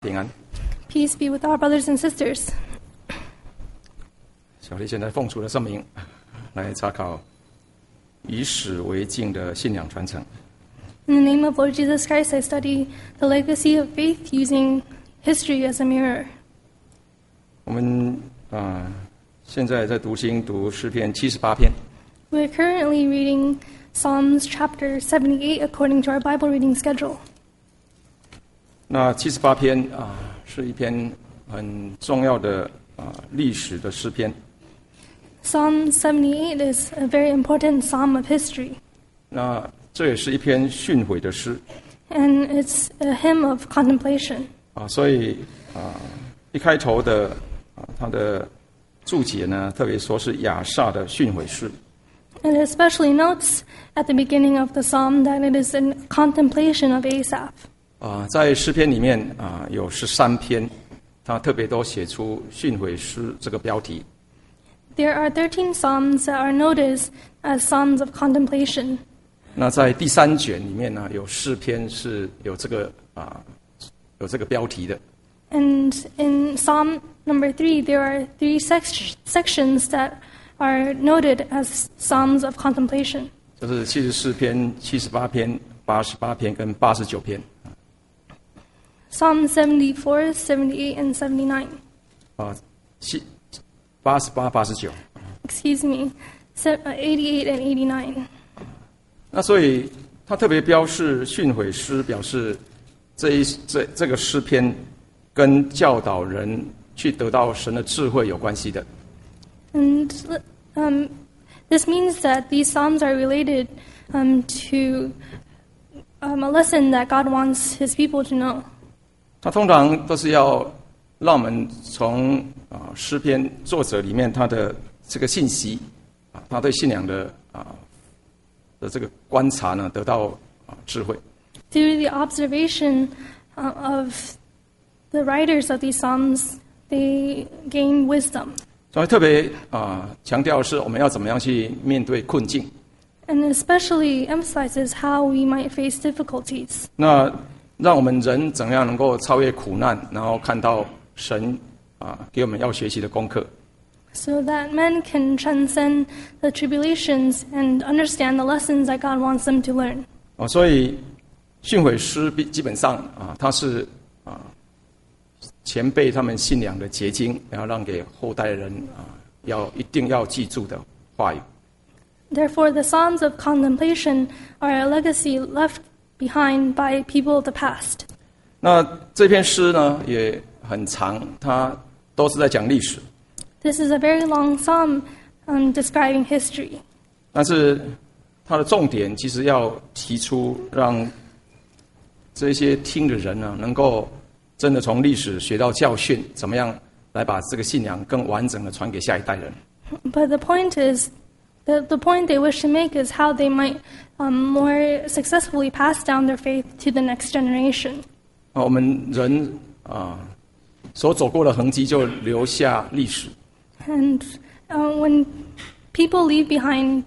平安。 Peace be with our brothers and sisters. 小弟现在奉主的圣名来查考以史为镜的信仰传承。 In the name of Lord Jesus Christ, I study the legacy of faith using history as a mirror. 我们现在在读诗篇78篇。 We're currently reading Psalms chapter 78 according to our Bible reading schedule. 那78篇是一篇很重要的历史的诗篇。 Psalm 78 is a very important psalm of history. 那这也是一篇训诲的诗。 And it's a hymn of contemplation. 所以一开头的它的注解呢，特别说是亚萨的训诲诗。 And it especially notes at the beginning of the psalm that it is a contemplation of Asaph. 在诗篇里面有13篇，他特别都写出训诲诗这个标题。 There are 13 psalms that are noted as psalms of contemplation. 那在第3卷里面呢，有4篇是有这个标题的。 And in Psalm number 3, there are 3 sections that are noted as psalms of contemplation. 就是74篇、78篇、88篇跟89篇。 Psalm 74, 78, and 79. 88、89。 Excuse me, 88 and 89. 那所以他特别标示训诲诗，表示这个诗篇跟教导人去得到神的智慧有关系的。 And this means that these psalms are related to a lesson that God wants His people to know. 他通常都是要让我们从诗篇作者里面他的这个信息他对信仰的这个观察呢，得到智慧。 Through the observation of the writers of these psalms, they gain wisdom. 所以特别强调的是我们要怎么样去面对困境。 And especially emphasizes how we might face difficulties. 那让我们人怎样能够超越苦难，然后看到神给我们要学习的功课。 So that men can transcend the tribulations and understand the lessons that God wants them to learn. 所以训诲诗基本上它是前辈他们信仰的结晶，然后让给后代人一定要记住的话语。 Therefore, the Psalms of contemplation are a legacy left behind by people of the past. 那这篇诗呢也很长，它都是在讲历史。 This is a very long psalm describing history. 但是它的重点其实要提出，让这些听的人呢，能够真的从历史学到教训，怎么样来把这个信仰更完整的传给下一代人。 But the point is, the point they wish to make is how they might more successfully pass down their faith to the next generation. 我们人所走过的痕迹就留下历史。 And when people leave behind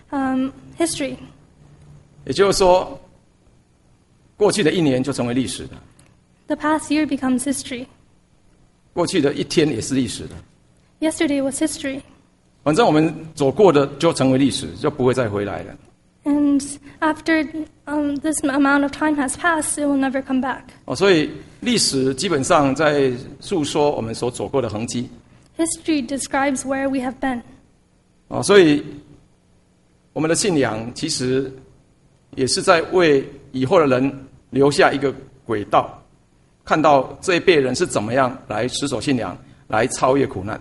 history, 也就是说，过去的1年就成为历史的， the past year becomes history. 过去的1天也是历史的。 Yesterday was history. 反正我们走过的就成为历史，就不会再回来了。 And after this amount of time has passed, it will never come back. 所以历史基本上在诉说我们所走过的痕迹。 History describes where we have been. 所以我们的信仰其实也是在为以后的人留下一个轨道，看到这一辈人是怎么样来持守信仰，来超越苦难。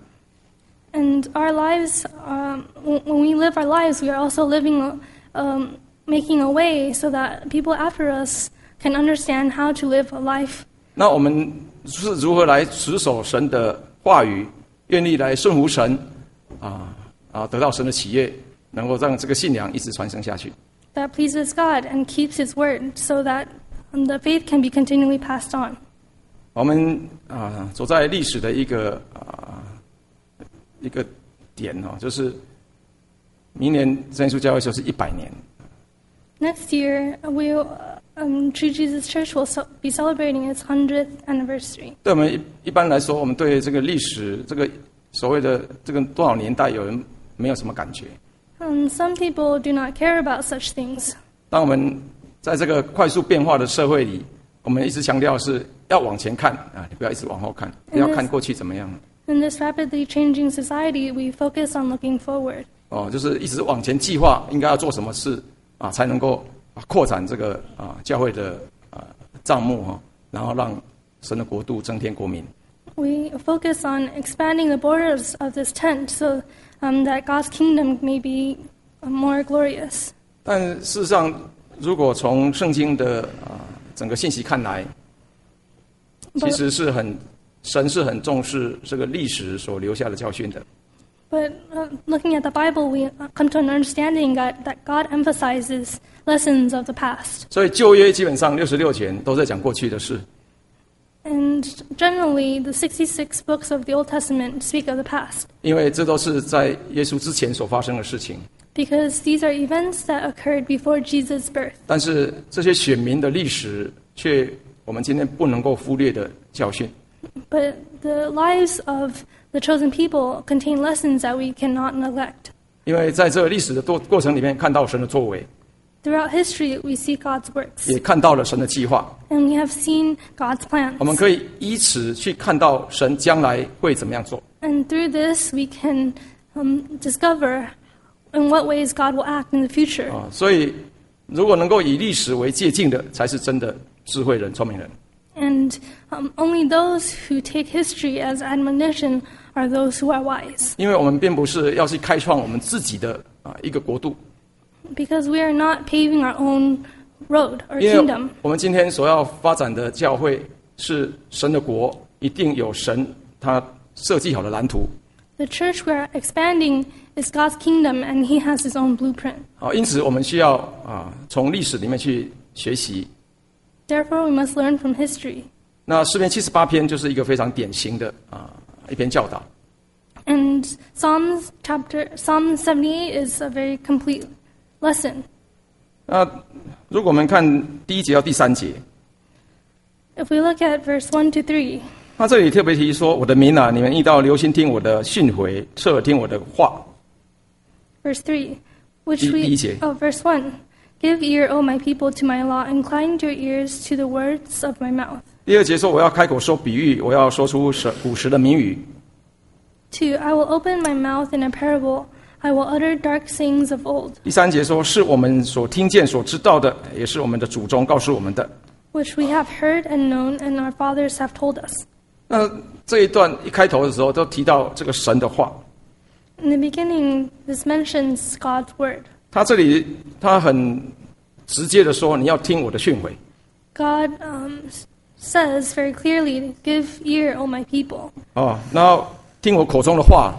And our lives, when we live our lives, we are also living, making a way so that people after us can understand how to live a life. 那我们是如何来持守神的话语，愿意来顺服神，得到神的喜悦，能够让这个信仰一直传承下去。 That pleases God and keeps His word, so that the faith can be continually passed on. 我们走在历史的一个点就是明年真耶稣教会就是100年。 Next year, True Jesus Church will be celebrating its 100th anniversary. 对我们一般来说，我们对这个历史，这个所谓的这个多少年代，有人没有什么感觉。 Some people do not care about such things. 当我们在这个快速变化的社会里，我们一直强调是要往前看啊，你不要一直往后看，不要看过去怎么样。 In this rapidly changing society, we focus on looking forward. 就是一直往前计划应该要做什么事啊，才能够扩展这个教会的帐幕哈，然后让神的国度增添国民。 We focus on expanding the borders of this tent so that God's kingdom may be more glorious. 但事实上，如果从圣经的整个信息看来，其实神是很重视这个历史所留下的教训的。 But looking at the Bible, we come to an understanding that God emphasizes lessons of the past. 所以旧约基本上66卷都在讲过去的事。 And generally, the 66 books of the Old Testament speak of the past. 因为这都是在耶稣之前所发生的事情。 Because these are events that occurred before Jesus' birth. 但是这些选民的历史，却我们今天不能够忽略的教训。 But the lives of the chosen people contain lessons that we cannot neglect. 因为在这个历史的过程里面，看到神的作为， Throughout history, we see God's works. 也看到了神的计划。 And we have seen God's plans. 我们可以以此去看到神将来会怎么样做。 And through this, we can discover in what ways God will act in the future. 所以，如果能够以历史为借鉴的，才是真的智慧人、聪明人。 And only those who take history as admonition are those who are wise. 因为我们并不是要去开创我们自己的一个国度。 Because we are not paving our own road or 因为 kingdom. 我们今天所要发展的教会是神的国，一定有神他设计好的蓝图。 The church we are expanding is God's kingdom, and He has His own blueprint. 因此我们需要从历史里面去学习。 Therefore, we must learn from history. 那诗篇78篇就是一个非常典型的一篇教导。 And Psalm 78 is a very complete lesson. 那如果我们看第1节到第3节， If we look at verse 1 to 3, 他这里特别提说：“我的民啊，你们应当留心听我的训诲，侧耳听我的话。” verse 3, which 第一 we 节。 verse 1, give ear, O my people, to my law, incline your ears to the words of my mouth. 第2节说：“我要开口说比喻，我要说出古时的谜语。” 2, I will open my mouth in a parable, I will utter dark sayings of old. 第3节说：“是我们所听见、所知道的，也是我们的祖宗告诉我们的。” Which we have heard and known, and our fathers have told us. 那这一段一开头的时候，都提到这个神的话。 In the beginning, this mentions God's word. 他这里他很直接的说：“你要听我的训诲。” God says very clearly, give ear, O my people. 然后听我口中的话。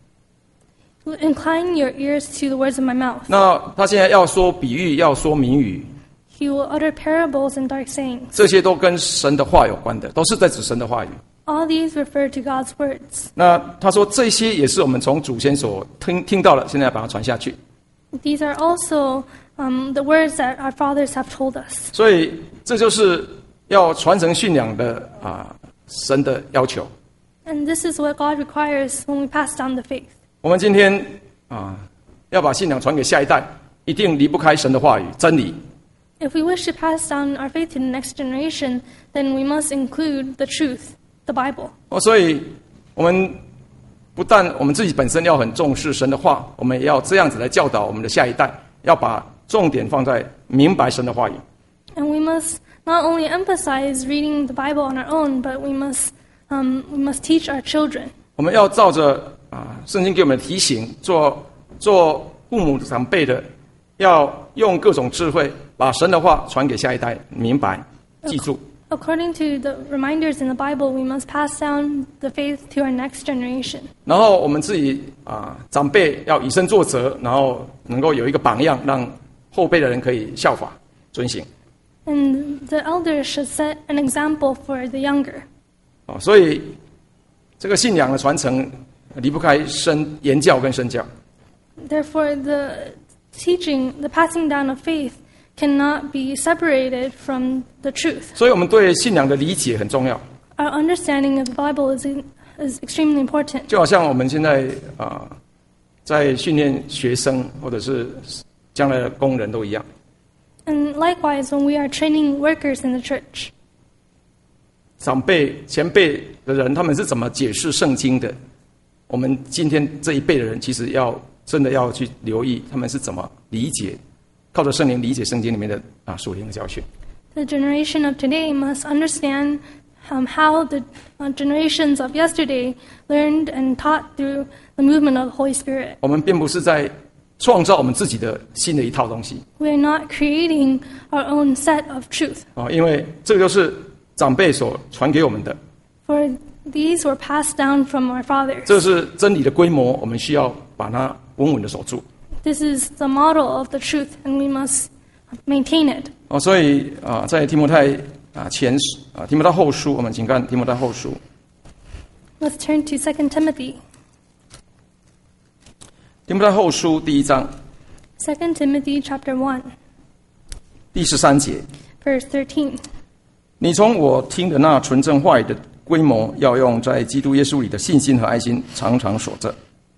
Incline your ears to the words of my mouth. 那他现在要说比喻，要说谜语， He will utter parables and dark sayings. 这些都跟神的话有关的，都是在指神的话语。 All these refer to God's words. 那他说这些也是我们从祖先所听到了，现在把它传下去。 These are also the words that our fathers have told us. 所以这就是要传承信仰的神的要求。 And this is what God requires when we pass down the faith. 我们今天要把信仰传给下一代，一定离不开神的话语、真理。 If we wish to pass down our faith to the next generation, then we must include the truth, the Bible. 所以我们不但我们自己本身要很重视神的话，我们也要这样子来教导我们的下一代，要把重点放在明白神的话语。 And we must not only emphasize reading the Bible on our own, but we must teach our children. 我们要照着圣经给我们的提醒，做父母长辈的，要用各种智慧把神的话传给下一代，明白、记住。 According to the reminders in the Bible, we must pass down the faith to our next generation. 然后我们自己长辈要以身作则，然后能够有一个榜样，让后辈的人可以效法、遵行。 And the elders should set an example for the younger. 所以这个信仰的传承离不开言教跟身教。 Therefore, the teaching, the passing down of faith cannot be separated from the truth. 所以我们对信仰的理解很重要。 Our understanding of the Bible is extremely important. 就好像我们现在在训练学生或者是将来的工人都一样。 And likewise, when we are training workers in the church, 长辈、前辈的人，他们是怎么解释圣经的？我们今天这一辈的人，其实真的要去留意他们是怎么理解，靠着圣灵理解圣经里面的属灵的教训。 the generation of today must understand how the generations of yesterday learned and taught through the movement of the Holy Spirit. 我们并不是在创造我们自己的新的一套东西 We are not creating our own set of truth. 因为这个就是长辈所传给我们的， For these were passed down from our fathers. 这是真理的规模，我们需要把它稳稳的守住。 This is the model of the truth, and we must maintain it. 所以在提摩太提摩太后书，我们请看提摩太后书。 Let's turn to 2 Timothy. 提摩太后书第1章 2 Timothy chapter 1, 第13节， verse 13. 你从我听的那纯正话语的规模，要用在基督耶稣里的信心和爱心常常守着。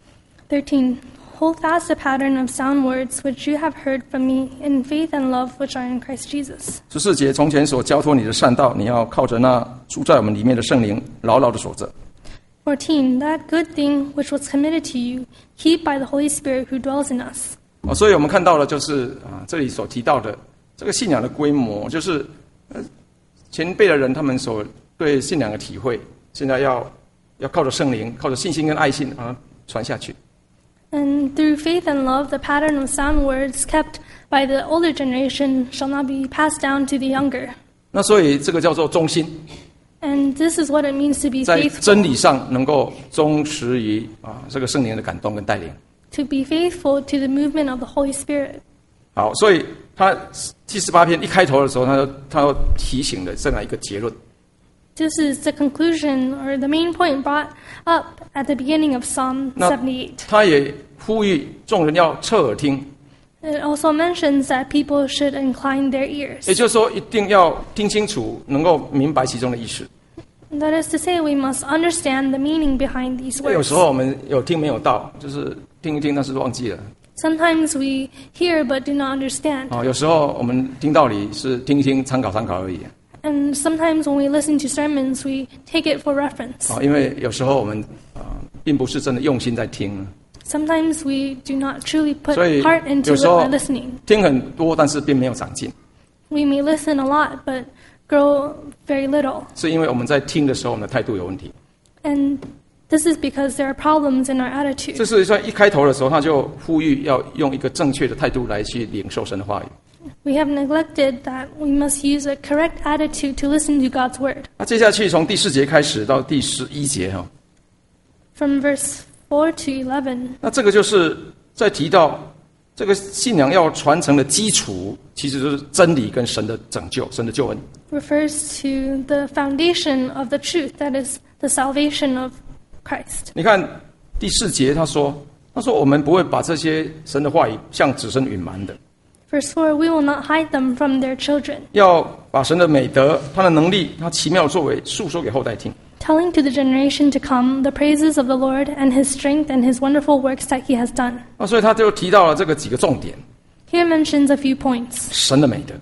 13. Hold fast the pattern of sound words which you have heard from me in faith and love which are in Christ Jesus. 14节，从前所交托你的善道，你要靠着那住在我们里面的圣灵，牢牢的守着。 14. That good thing which was committed to you, keep by the Holy Spirit who dwells in us. 所以我们看到了，就是这里所提到的这个信仰的规模，就是前辈的人他们所对信仰的体会，现在要靠着圣灵，靠着信心跟爱心把它传下去。 And through faith and love, the pattern of sound words kept by the older generation shall not be passed down to the younger. 那所以这个叫做忠心， And this is what it means to be 在 faithful. 真理上能够忠实于这个圣灵的感动跟带领。 To be faithful to the movement of the Holy Spirit. 好，所以他第18篇一开头的时候，他要提醒的这样一个结论。 This is the conclusion or the main point brought up at the beginning of Psalm 78. 他也呼吁众人要侧耳听， It also mentions that people should incline their ears. 也就是说一定要听清楚，能够明白其中的意思。 That is to say, we must understand the meaning behind these 有 words. 时候我们有听没有到，就是听一听，但是忘记了。 Sometimes we hear but do not understand. 有时候我们听道理是听一听，参考参考而已。 And sometimes when we listen to sermons, we take it for reference. 因为有时候我们并不是真的用心在听， Sometimes we do not truly put 所以 heart into 有时候 our listening. 听很多，但是并没有长进， We may listen a lot but grow very little. 是因为我们在听的时候，我们的态度有问题。 And this is because there are problems in our attitude. 这是在一开头的时候，他就呼吁要用一个正确的态度来去领受神的话语。 We have neglected that we must use a correct attitude to listen to God's word. 那接下去从第4节开始到第11节 From verse 4 to 11, 那这个就是在提到这个信仰要传承的基础，其实就是真理跟神的拯救、神的救恩。 refers to the foundation of the truth, that is the salvation of Christ. 你看第4节，他说我们不会把这些神的话语向子孙隐瞒的， Verse 4, we will not hide them from their children, 要把神的美德、他的能力、他奇妙的作为述说给后代听。 telling to the generation to come the praises of the Lord and his strength and his wonderful works that he has done. 所以他就提到了这个几个重点： Here mentions a few points. 神的美德，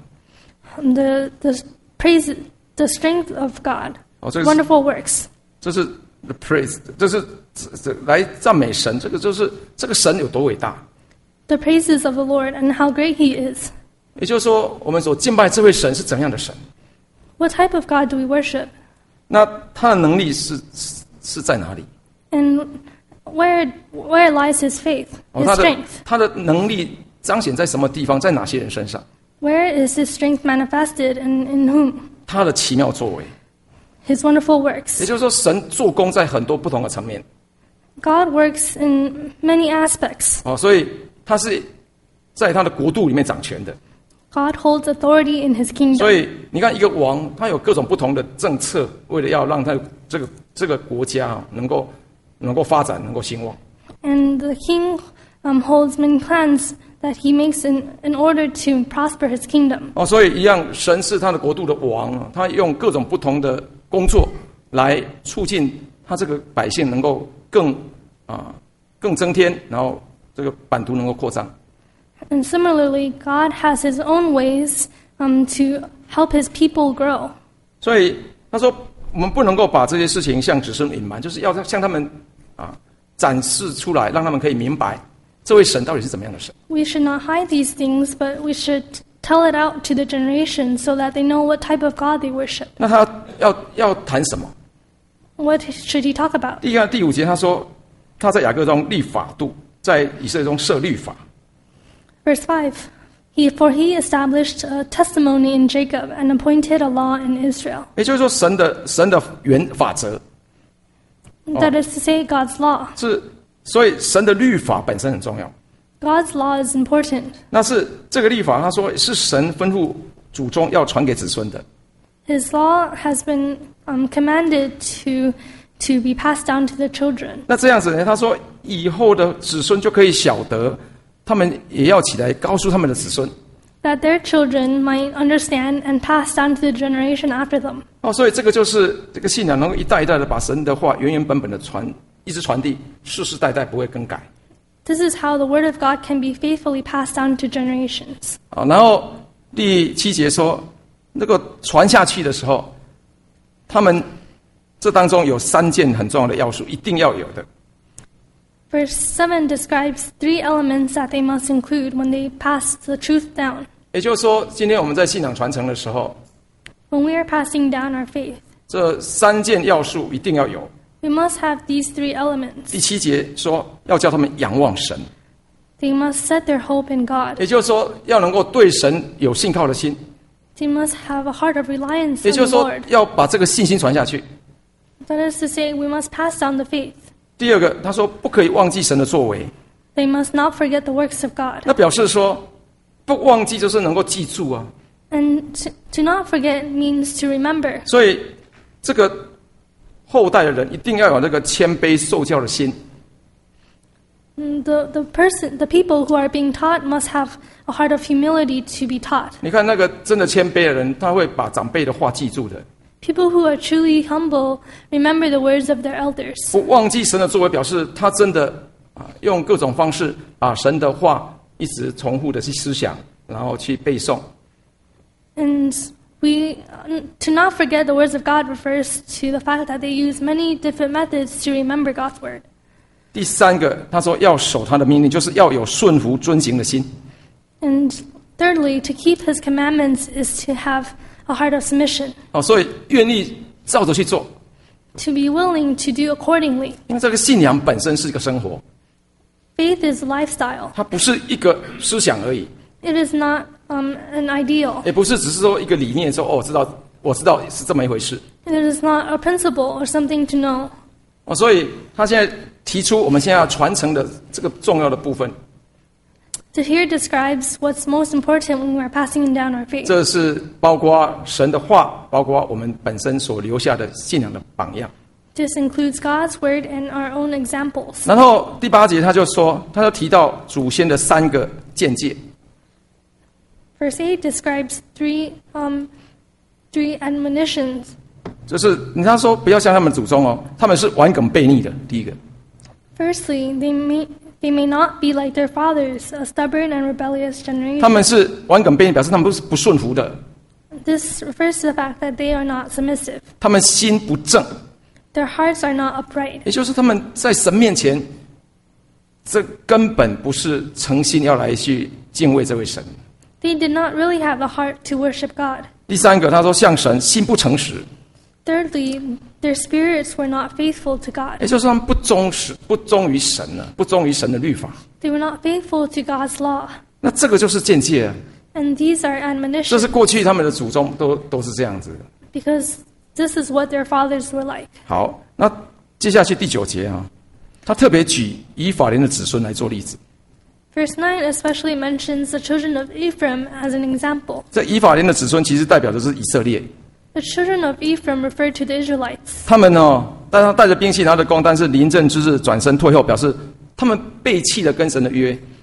The praise, the strength of God, 这个是 wonderful works. 这是 the praise， 这是来赞美神，这个就是这个神有多伟大。 The praises of the Lord and how great he is. 也就是说，我们所敬拜这位神是怎样的神？ What type of God do we worship? 那他的能力是在哪里？ And where lies his faith, his strength? 他的能力彰显在什么地方？在哪些人身上？ Where is his strength manifested and in whom? 他的奇妙作为， His wonderful works. 也就是说，神做工在很多不同的层面。 God works in many aspects. 所以他是在他的国度里面掌权的。 God holds authority in his kingdom. 所以你看，一个王他有各种不同的政策，为了要让他这个国家能够发展，能够兴旺。 And the king holds many plans that he makes in order to prosper his kingdom. 所以一样，神是他的国度的王，他用各种不同的工作来促进他这个百姓能够更增添，然后这个版图能够扩张。 And similarly, God has his own ways to help his people grow. 所以他说，我们不能够把这些事情向子孙隐瞒，就是要向他们展示出来，让他们可以明白这位神到底是怎么样的神。 We should not hide these things, but we should tell it out to the generation so that they know what type of God they worship. 那他要谈什么？ What should he talk about? 第5节他说，他在雅各中立法度，在以色列中设律法。 Verse 5, For he established a testimony in Jacob and appointed a law in Israel. 也就是说，神的原法则。 That is to say, God's law. 所以神的律法本身很重要。 God's law is important. 那是这个律法，他说是神吩咐祖宗要传给子孙的。 His law has been commanded to be passed down to the children. 那这样子呢？他说以后的子孙就可以晓得，他们也要起来告诉他们的子孙。 That their children might understand and pass down to the generation after them. 所以这个就是这个信仰能够一代一代的把神的话原原本本的一直传递，世世代代不会更改。 This is how the word of God can be faithfully passed down to generations. 然后第7节说，那个传下去的时候，他们这当中有3件很重要的要素，一定要有的。 Verse 7 describes 3 elements that they must include when they pass the truth down. 也就是说，今天我们在信仰传承的时候， When we are passing down our faith, 这3件要素一定要有。 we must have these 3 elements. 第7节说，要叫他们仰望神， They must set their hope in God. 也就是说，要能够对神有信靠的心， They must have a heart of reliance 也 on 就是 the 说 Lord. 要把这个信心传下去。 That is to say, we must pass down the faith. 第2个，他说不可以忘记神的作为， They must not forget the works of God. 那表示说不忘记就是能够记住啊。 And to not forget means to remember. 所以这个后代的人一定要有那个谦卑受教的心。 The people who are being taught must have a heart of humility to be taught. 你看那个真的谦卑的人，他会把长辈的话记住的。 People who are truly humble remember the words of their elders. 不忘记神的作为，表示他真的用各种方式把神的话一直重复的去思想，然后去背诵。 And to not forget the words of God refers to the fact that they use many different methods to remember God's word. 第3个，他说要守他的命令，就是要有顺服遵行的心。 And thirdly, to keep his commandments is to have a heart of submission. 所以愿意照着去做， To be willing to do accordingly. 因为这个信仰本身是一个生活， Faith is a lifestyle. 它不是一个思想而已， It is not an ideal. 也不是只是说一个理念说我知道是这么一回事。 It is not a principle or something to know. 所以他现在提出我们现在要传承的这个重要的部分， So here describes what's most important when we are passing down our faith. 这是包括神的话，包括我们本身所留下的信仰的榜样。 This includes God's word and our own examples. 然后第8节他就提到祖先的3个见解。 Verse 8 describes three admonitions. 就是他说不要像他们祖宗他们是顽梗悖逆的。第一个， Firstly, they may not be like their fathers, a stubborn and rebellious 他 generation. 们是顽梗悖逆，表示他们不顺服的， This refers to the fact that they are not submissive. 他们心不正， Their hearts are not upright. 也就是他们在神面前，这根本不是诚心要来去敬畏这位神。 They did not really have the heart to worship God. 第3个，他说向神心不诚实， Thirdly, their spirits were not faithful to God. 也就是他们不忠于神呢，不忠于神的律法。 They were not faithful to God's law. 那这个就是见戒啊， And these are 这 admonitions 是过去他们的祖宗都是这样子的。 because this is what their fathers were like. 好，那接下去第9节他特别举以法莲的子孙来做例子。 Verse 9 especially mentions the children of Ephraim as an example. 这以法莲的子孙其实代表的是以色列， The children of Ephraim referred to the Israelites. 他们带着兵器拿着弓，但是临阵之日转身退后，表示他们背弃了跟神的约。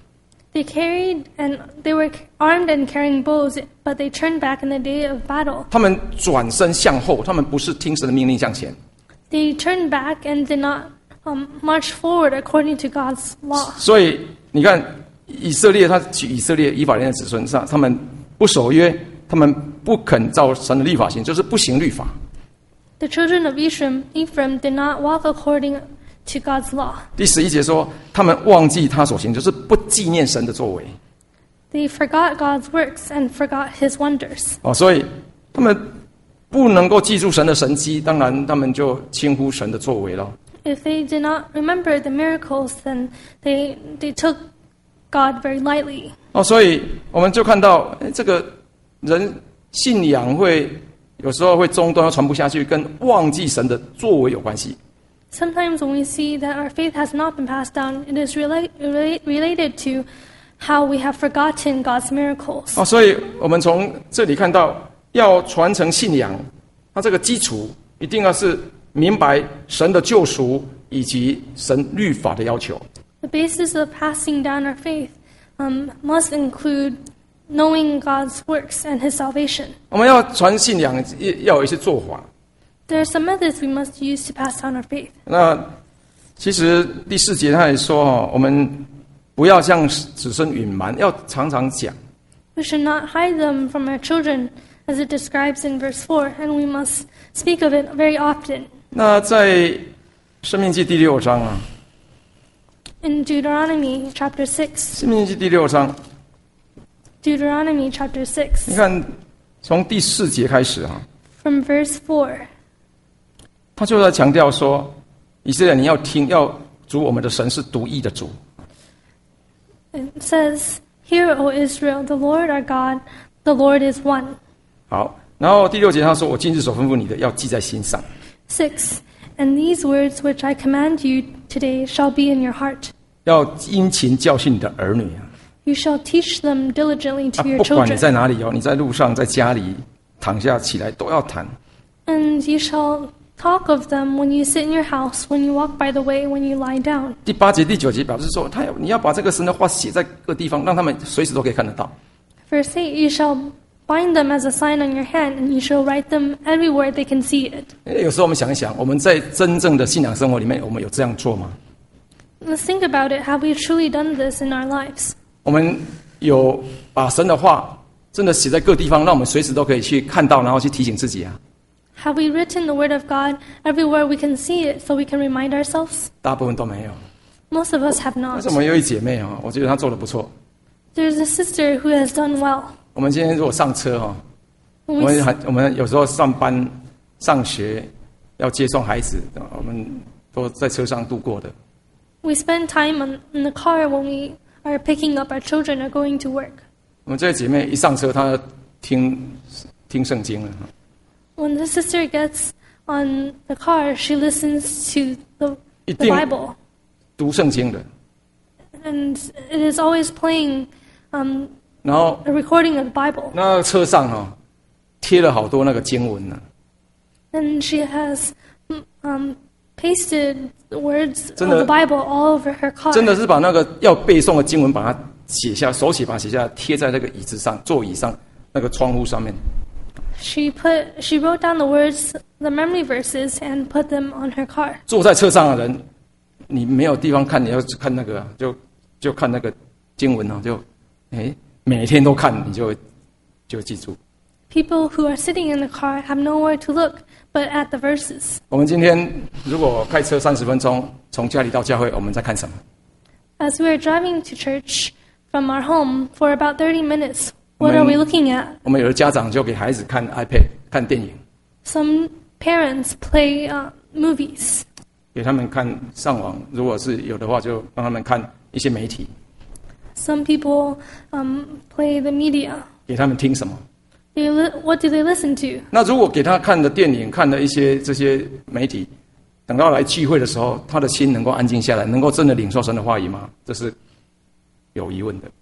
They were armed and carrying bows, but they turned back in the day of battle. 他们转身向后，他们不是听神的命令向前。 They turned back and did not march forward according to God's law. 所以你看，以色列他举以色列以法莲的子孙上，他们不守约，他们不肯照神的律法行，就是不行律法。 The children of Ephraim did not walk according to God's law. 第11节说，他们忘记他所行，就是不纪念神的作为。 They forgot God's works and forgot His wonders. 所以他们不能够记住神的神迹，当然他们就轻忽神的作为了。 If they did not remember the miracles, then they took God very lightly. 所以我们就看到，这个人信仰有时候会中断，传不下去，跟忘记神的作为有关系。 Sometimes when we see that our faith has not been passed down, it is related to how we have forgotten God's miracles. 所以我们从这里看到，要传承信仰，它这个基础一定要是明白神的救赎以及神律法的要求。 The basis of passing down our faith must include knowing God's works and His salvation. 我们要传信仰，要有一些做法。 There are some methods we must use to pass down our faith. 那其实第4节他也说，我们不要向子孙隐瞒，要常常讲。 We should not hide them from our children, as it describes in verse 4, and we must speak of it very often. 那在申命记第6章 In Deuteronomy chapter 6. 申命记第6章 Deuteronomy chapter 6. 你看从第4节开始 From verse 4. 他就在强调说，以色列你要听，要主我们的神是独一的主。 It says, "Hear, O Israel, the Lord our God, the Lord is one." 好，然后第6节他说，我今日所吩咐你的，要记在心上。 6. And these words which I command you today shall be in your heart. 要殷勤教训你的儿女 You shall teach them diligently to your 不管你 children. 在哪里你在路上，在家里，躺下起来都要谈。 And you shall talk of them when you sit in your house, when you walk by the way, when you lie down. 第8节、第9节表示说，你要把这个神的话写在各地方，让他们随时都可以看得到。 Verse 8, you shall bind them as a sign on your hand, and you shall write them everywhere they can see it. 有时候我们想一想，我们在真正的信仰生活里面，我们有这样做吗？ Let's think about it. Have we truly done this in our lives? 我们有把神的话真的写在各地方，让我们随时都可以去看到，然后去提醒自己啊。 Have we written the word of God everywhere we can see it so we can remind ourselves? 大部分都没有。 Most of us have 但 not. 是我们有一姐妹我觉得她做得不错。 There's a sister who has done well. 我们今天如果上车我 When we, 们有时候上班、上学要接送孩子，我们都在车上度过的。 we spend time in the car when we are picking up our children or going to work. 我们这位姐妹一上车，她听圣经了。 When the sister gets on the car, she listens to the 一定 Bible. 读圣经的， And it is always playing 然后 a recording of the Bible. 那车上贴了好多那个经文呢。 And she has pasted the words of 真的- the Bible all over her car. 真的是把那个要背诵的经文，把它写下，手写把它写下来，贴在那个椅子上、座椅上、那个窗户上面。 She wrote down the words, the memory verses, and put them on her car. 坐在车上的人，你没有地方看，你要看那个，就看那个经文每天都看，你就记住。 People who are sitting in the car have nowhere to look but at the verses. 我们今天如果开车30分钟，从家里到教会，我们在看什么？ As we are driving to church from our home for about 30 minutes, what are we looking at? 我们有的家长就给孩子看 iPad 看电影， Some parents play movies. 给他们看上网，如果是有的话，就让他们看一些媒体， Some people play the media. 给他们听什么？ What do they listen to? 那如果给他看的电影、看的这些媒体，等到来聚会的时候，他的心能够安静下来，能够真的领受神的话语吗？这是有疑问的。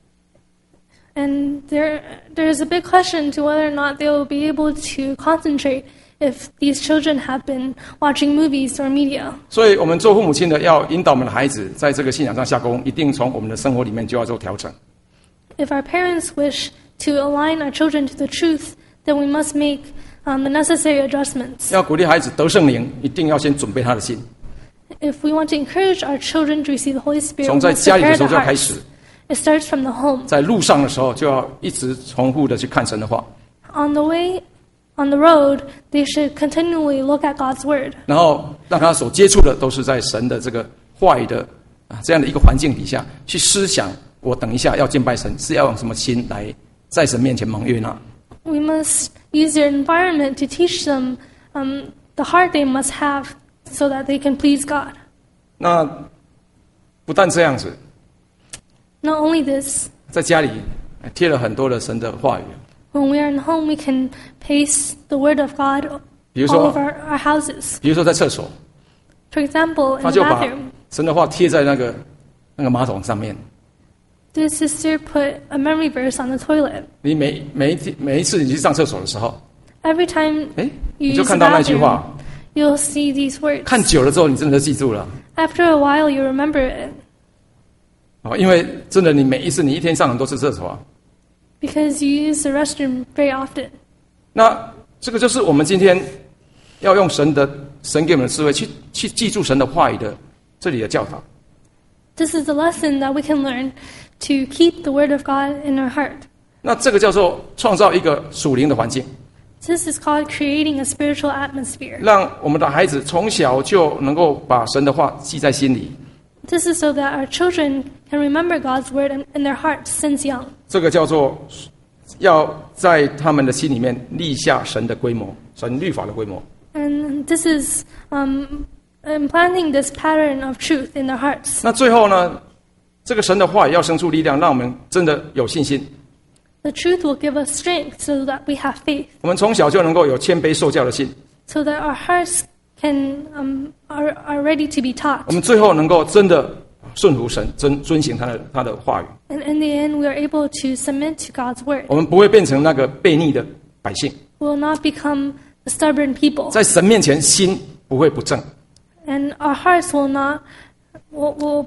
And there's a big question to whether or not they will be able to concentrate if these children have been watching movies or media. 所以我们做父母亲的要引导我们的孩子在这个信仰上下功，一定从我们的生活里面就要做调整。 If our parents wish to align our children to the truth, then we must make the necessary adjustments. 要鼓励孩子得圣灵，一定要先准备他的心。 If we want to encourage our children to receive the Holy Spirit, 从 we 在 must 家里的 prepare 时候 the 就要开始， hearts. It starts from the home. 在路上的时候就要一直重复的去看神的话， On the way, on the road, they should continually look at God's Word. 然后让他所接触的都是在神的这个话语的这样的一个环境底下去思想。我等一下要敬拜神，是要用什么心来在神面前蒙悦纳？ We must use their environment to teach them the heart they must have so that they can please God. 那不但这样子， Not only this, 在家里贴了很多的神的话语， when we are in home, we can paste the Word of God 比如 all 说 over our houses. 比如说在厕所， For example, 他 in 就 the 把 bathroom, 神的话贴在那个马桶上面。 this sister put a memory verse on the toilet. 你每一次你去上厕所的时候， Every time 哎， you 你就 use 看 the 到那句 bathroom, 话， you'll see these words. 看久了之后，你真的就记住了。 After a while, you remember it 因为真的，你每一次你一天上很多次厕所啊。 because you use the restroom very often. 那这个就是我们今天要用神给我们的智慧去记住神的话语的这里的教导。 This is the lesson that we can learn to keep the Word of God in our heart. 那这个叫做创造一个属灵的环境， This is called creating a spiritual atmosphere. 让我们的孩子从小就能够把神的话记在心里。 This is so that our children can remember God's Word in their hearts since young. 这个叫做要在他们的心里面立下神的规模，神律法的规模。 And this is implanting this pattern of truth in their hearts. 那最后呢，这个神的话语要生出力量，让我们真的有信心。 The truth will give us strength so that we have faith, 我们从小就能够有谦卑受教的心， so that our hearts are ready to be taught. 我们最后能够真的顺服神，遵行他的话语。 And in the end, we are able to submit to God's Word. 我们不会变成那个悖逆的百姓， We will not become the stubborn people. 在神面前心不会不正。 And our hearts will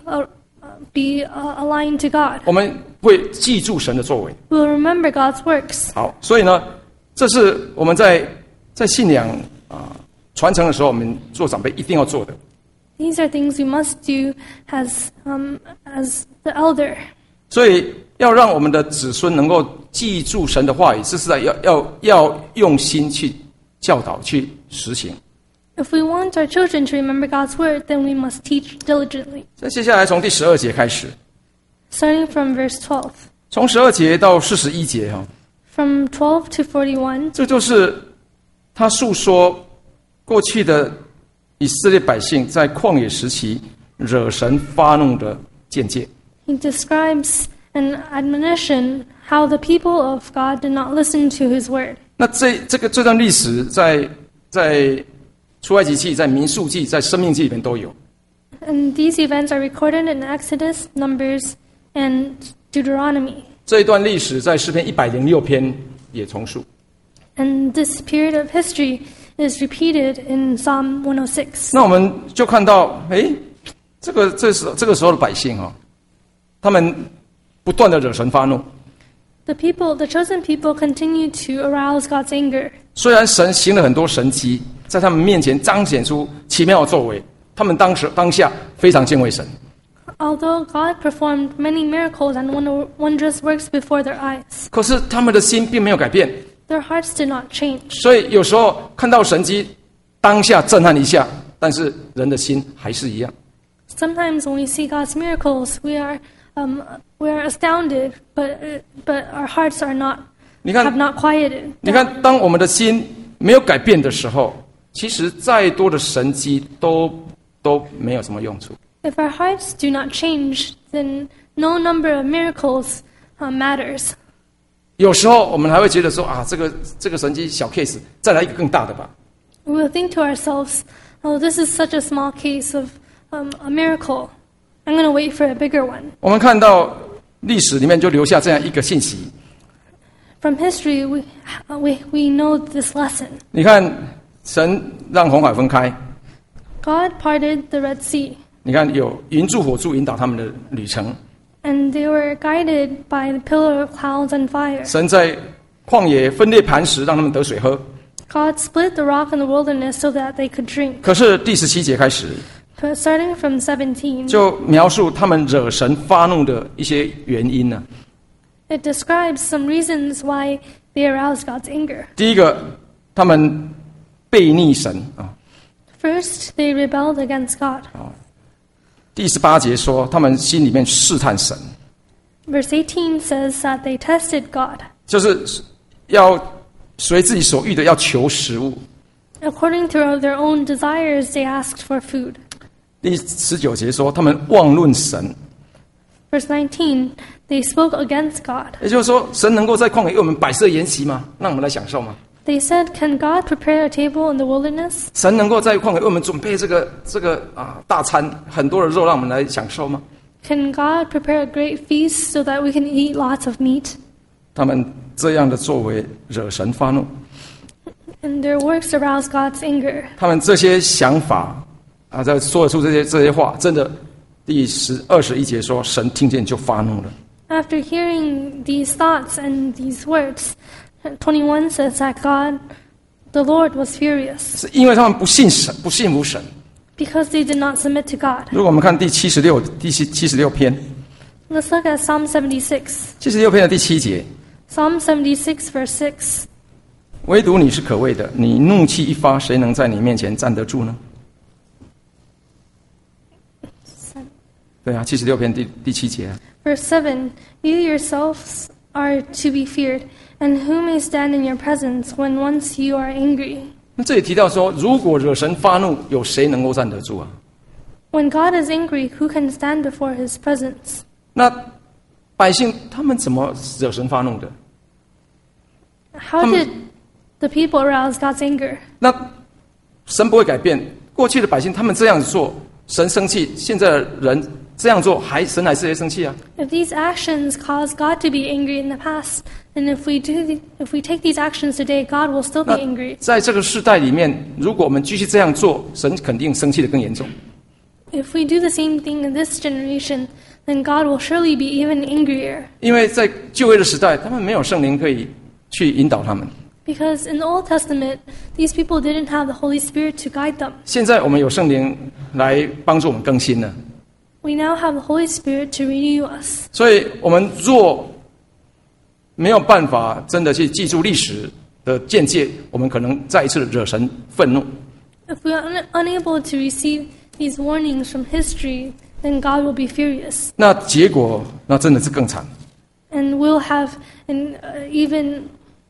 be aligned to God. 我们会记住神的作为。 We will remember God's works. 好，所以呢，这是我们在信仰传承的时候，我们做长辈一定要做的。 These are things we must do as the elder. 所以要让我们的子孙能够记住神的话语，这是要用心去教导、去实行。 If we want our children to remember God's word, then we must teach diligently. 那接下来从第12节开始， Starting from verse 12. 从12节到41节 From 12 to 41, 这就是他述说过去的以色列百姓在旷野时期惹神发怒的见解。 he describes an admonition how the people of God did not listen to his word. 那这段历史在出埃及记、在民数记、在申命记里面都有。 And these events are recorded in Exodus, Numbers, and Deuteronomy. 这一段历史在诗篇106篇也重述。 And this period of history is repeated in Psalm 106. 那我们就看到，这个时候的百姓他们不断的惹神发怒。 The chosen people, continue to arouse God's anger. 虽然神行了很多神迹，在他们面前彰显出奇妙的作为，他们当下非常敬畏神。 Although God performed many miracles and wondrous works before their eyes, 可是他们的心并没有改变， their hearts did not change. 所以有时候看到神迹，当下震撼一下，但是人的心还是一样。 Sometimes when we see God's miracles, we are astounded, but our hearts are not 你看， have not quieted. 你看，当我们的心没有改变的时候，其实再多的神迹都没有什么用处。 If our hearts do not change, then no number of miracles matters. 有时候我们还会觉得说这个神迹小 case， 再来一个更大的吧。 We will think to ourselves, "Oh, this is such a small case of a miracle. I'm going to wait for a bigger one." 我们看到历史里面就留下这样一个信息。 From history, we know this lesson. 你看，神让红海分开， God parted the Red Sea. 你看有云柱火柱引导他们的旅程， And they were guided by the pillar of clouds and fire. 神在旷野分裂磐石，让他们得水喝。 God split the rock in the wilderness so that they could drink. 可是第17节开始， But starting from 17, 就描述他们惹神发怒的一些原因呢。 it describes some reasons why they aroused God's anger. 第一个，他们悖逆神啊。 First, they rebelled against God. 第18节说，他们心里面试探神， Verse 18 says that they tested God. 就是要随自己所欲的要求食物。 According to their own desires, they asked for food. 第19节说，他们妄论神， Verse 19, they spoke against God. 也就是说，神能够在旷野为我们摆设筵席吗？让我们来享受吗？ They said, "Can God prepare a table in the wilderness? 神能够在旷野为我们准备这个大餐，很多的肉，让我们来享受吗？ Can God prepare a great feast so that we can eat lots of meat?" 他们这样的作为惹神发怒， And their works aroused God's anger. 他们这些想法啊，在说得出这些话，真的，第21节说，神听见就发怒了。 After hearing these thoughts and these words, 21 says that the Lord was furious 是因为他们不信神，不信服神。 because they did not submit to God. 如果我们看第76篇 Let's look at Psalm 76. ，76篇的第7节， Psalm 76, verse 6. 唯独你是可畏的，你怒气一发，谁能在你面前站得住呢？对啊，76篇第7节。 Verse 7, "You yourselves are to be feared, and who may stand in your presence when once you are angry?" 那这里提到说，如果惹神发怒，有谁能够站得住啊？ When God is angry, who can stand before his presence? 那百姓他们怎么惹神发怒的？ How did the people arouse God's anger? 那神不会改变，过去的百姓他们这样子做，神生气；现在的人这样做，神还是会生气啊。 If these actions caused God to be angry in the past, then if we take these actions today, God will still be 那 angry. 在这个世代里面，如果我们继续这样做，神肯定生气的更严重。 If we do the same thing in this generation, then God will surely be even angrier. 因为在旧约的时代，他们没有圣灵可以去引导他们。 Because in the Old Testament, these people didn't have the Holy Spirit to guide them. 现在我们有圣灵来帮助我们更新了， We now have the Holy Spirit to renew us. 所以我们若没有办法真的去记住历史的见解，我们可能再一次惹神愤怒。 If we are unable to receive these warnings from history, then God will be furious. 那结果那真的是更惨。 And we'll have an even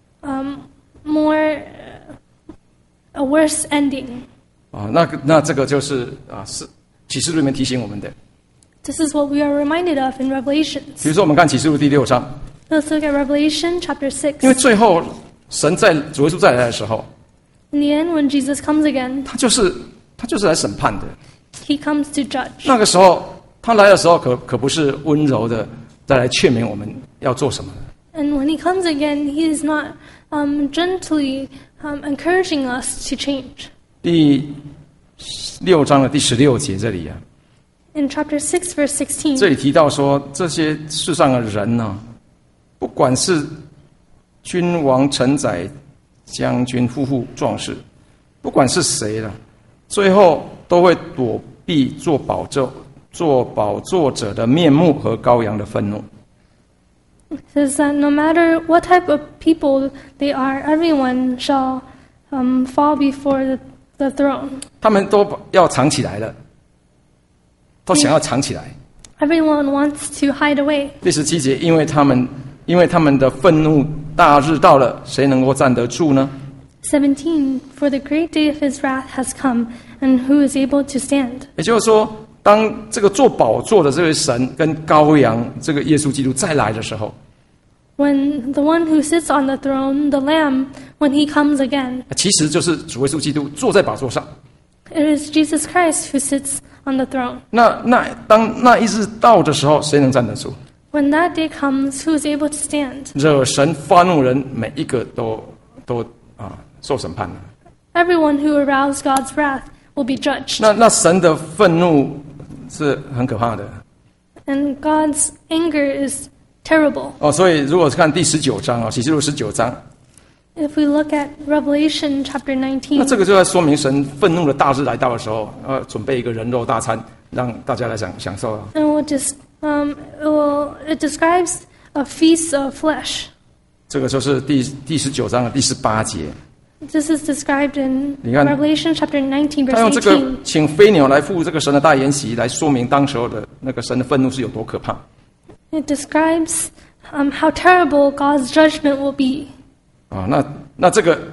more a worse ending. 啊，那这个就是是启示录里面提醒我们的。 This is what we are reminded of in 比 Revelations. 如说，我们看启示录第6章， Let's look at Revelation chapter 因为 6. 最后神在主耶稣再来的时候， In the end, when Jesus comes again, 他就是来审判的。 he comes to judge. 那个时候他来的时候可不是温柔的再来劝勉我们要做什么。 And when he comes again, he is not gently encouraging us to change. 第6章的第16节这里啊， In chapter 6, verse 16, 这里提到说，这些世上的人呢、不管是君王、臣宰、将军、夫妇、壮士，不管是谁了，最后都会躲避做宝座者的面目和羔羊的愤怒。 it says that no matter what type of people they are, everyone shall fall before the throne. 他们都要藏起来了，都想要藏起来。 Everyone wants to hide away. 第17节，因为他们的愤怒大日到了，谁能够站得住呢？ 17, for the great day of his wrath has come, and who is able to stand? 也就是说，当这个做宝座的这位神跟羔羊这个耶稣基督再来的时候， When the one who sits on the throne, the Lamb, when he comes again, 其实就是主耶稣基督坐在宝座上。 it is Jesus Christ who sits on the throne. 当那一日到的时候，谁能站得住？ When that day comes, who is able to stand? 惹神发怒人，每一个都受审判了。 Everyone who aroused God's wrath will be judged. 那神的愤怒是很可怕的。 And God's anger is terrible. 所以如果是看第19章启示录19章， If we look at Revelation chapter 那 19, 这个就在说明神愤怒的大日来到的时候，准备一个人肉大餐，让大家来享受。 and it describes a feast of flesh. 这个就是第19章的第18节。 This is described in 你看， Revelation chapter 19, 他用 verse 这个 18. 请飞鸟来赴这个神的大筵席，来说明当时候的那个神的愤怒是有多可怕。 It describes how terrible God's judgment will be. 那这个，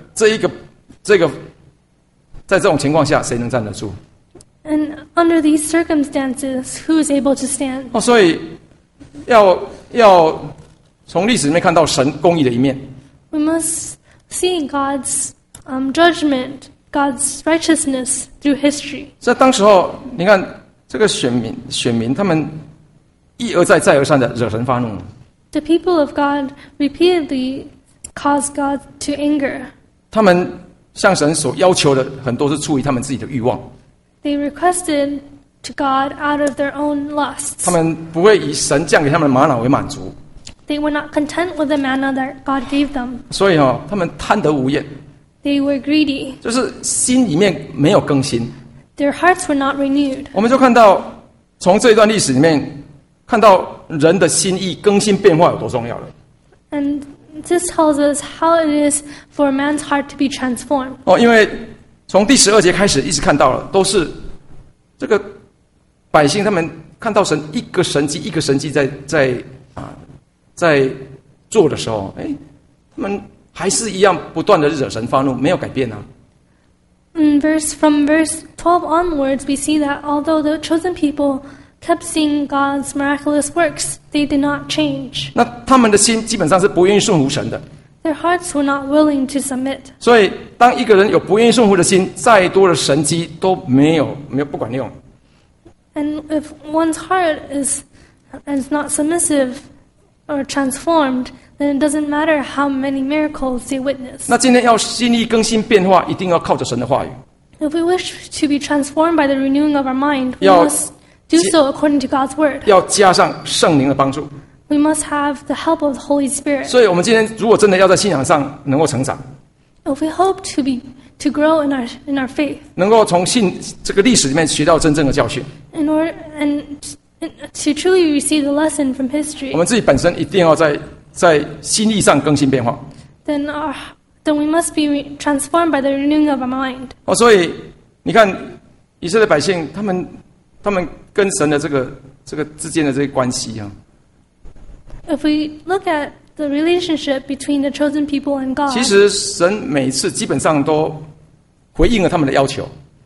在这种情况下，谁能站得住？ And under these circumstances, who is able to stand? 所以要从历史里面看到神公义的一面。 We must see God's judgment, God's righteousness through history. 在当时候，你看这个选民他们一而再再而三的惹神发怒。 The people of God repeatedly caused God to anger. 他们向神所要求的很多是出于他们自己的欲望， They requested to God out of their own lusts. 他们不会以神降给他们的玛瑙为满足， They were not content with the manna that God gave them. 所以他们贪得无厌， They were greedy. 就是心里面没有更新。 Their hearts were not renewed. 我们就看到从这一段历史里面，看到人的心意更新变化有多重要了。 And this tells us how it is for a man's heart to be transformed. 因为从第12节开始一直看到了，都是这个百姓他们看到神一个神迹一个神迹在做的时候，他们还是一样不断的惹神发怒，没有改变啊。 From verse 12 onwards, we see that although the chosen people kept seeing God's miraculous works, they did not change. 那他们的心基本上是不愿意顺服神的。 Their hearts were not willing to submit. 所以，当一个人有不愿意顺服的心，再多的神迹都没有不管用。 And if one's heart is not submissive or transformed, then it doesn't matter how many miracles they witness. 那今天要心意更新变化，一定要靠着神的话语。 If we wish to be transformed by the renewing of our mind, we 要 must do so according to God's word. 要加上圣灵的帮助。 We must have the help of the Holy Spirit. 所以，我们今天如果真的要在信仰上能够成长， If we hope to grow in our faith, 能够从这个历史里面学到真正的教训， in order and to truly receive the lesson from history, 我们自己本身一定要在心意上更新变化。 then we must be transformed by the renewing of our mind. 所以你看以色列百姓，他们跟神的这个之间的这个关系啊， If we look at the relationship between the chosen people and God, 其实神每次基本上都回应了他们的要求。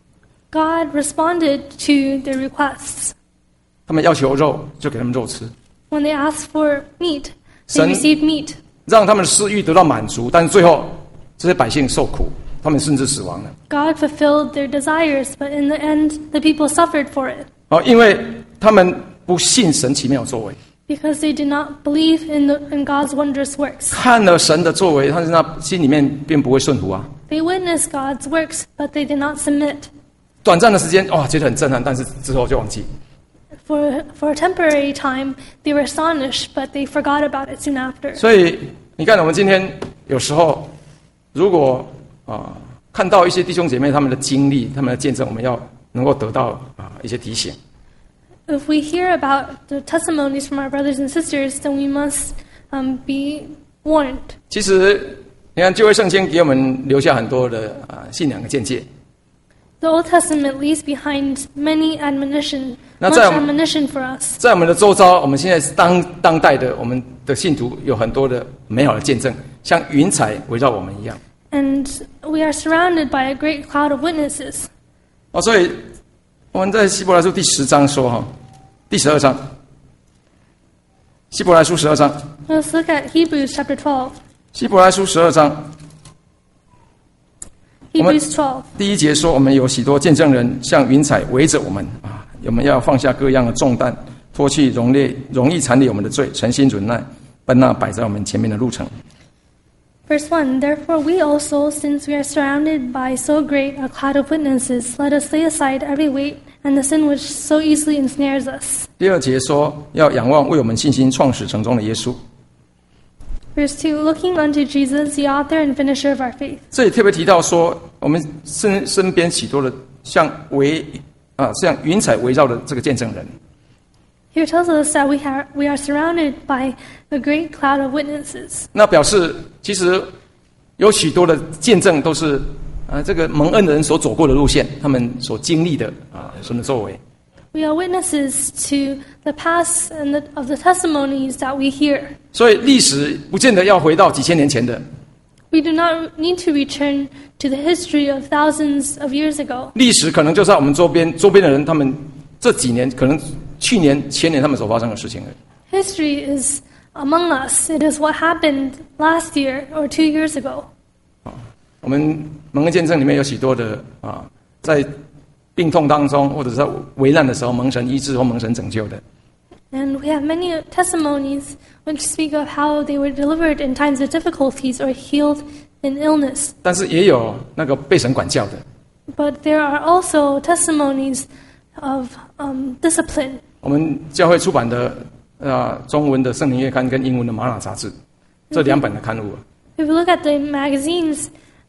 God responded to their requests. 他们要求肉，就给他们肉吃， When they asked for meat, they 神 received meat. 让他们的私欲得到满足，但是最后这些百姓受苦，他们甚至死亡了。 God fulfilled their desires, but in the end, the people suffered for it 因为他们不信神奇妙作为， because they did not believe in God's wondrous works. 看了神的作为，但是他心里面并不会顺服啊。 They witnessed God's works, but they did not submit. 短暂的时间，觉得很震撼，但是之后就忘记。 For a temporary time, they were astonished, but they forgot about it soon after. 所以你看，我们今天有时候如果看到一些弟兄姐妹他们的经历、他们的见证，我们要能够得到一些提醒。 If we hear about the testimonies from our brothers and sisters, then we must be warned. 其实你看旧约圣经给我们留下很多的信仰的见解。 The Old Testament leaves behind much admonition for us. 在我们的周遭，我们现在是当代的我们的信徒有很多的美好的见证，像云彩围绕我们一样。 And we are surrounded by a great cloud of witnesses. 所以我们在希伯来书第10章说第12章，希伯来书12章。 Let's look at Hebrews chapter 12. 希伯来书12章。 Hebrews 12. 第1节说，我们有许多见证人像云彩围着我们我们要放下各样的重担，脱去容易缠累我们的罪，诚心忍耐，奔那摆在我们前面的路程。 Verse 1, Therefore we also, since we are surrounded by so great a cloud of witnesses, let us lay aside every weight and the sin which so easily ensnares us. 第2节说要仰望为我们信心创始成终的耶稣。 Verse 2, looking unto Jesus, the author and finisher of our faith. 这里特别提到说，我们身边许多的像云彩围绕的这个见证人。 Here tells us that we are surrounded by a great cloud of witnesses. 那表示其实有许多的见证都是这个蒙恩的人所走过的路线，他们所经历的神的作为。 We are witnesses to the past and of the testimonies that we hear. 所以历史不见得要回到几千年前的。 We do not need to return to the history of thousands of years ago. 历史可能就在我们周边的人，他们这几年可能去年、前年他们所发生的事情而已。 History is among us. It is what happened last year or 2 years ago. 我们蒙恩见证里面有许多的在病痛当中或者是在危难的时候蒙神医治或蒙神拯救的。 And we have many testimonies which speak of how they were delivered in times of difficulties or healed in illness. 但是也有那个被神管教的。 But there are also testimonies of discipline. 我们教会出版的中文的圣灵月刊跟英文的玛瑙杂志，这2本的刊物。 If you look at the magazines,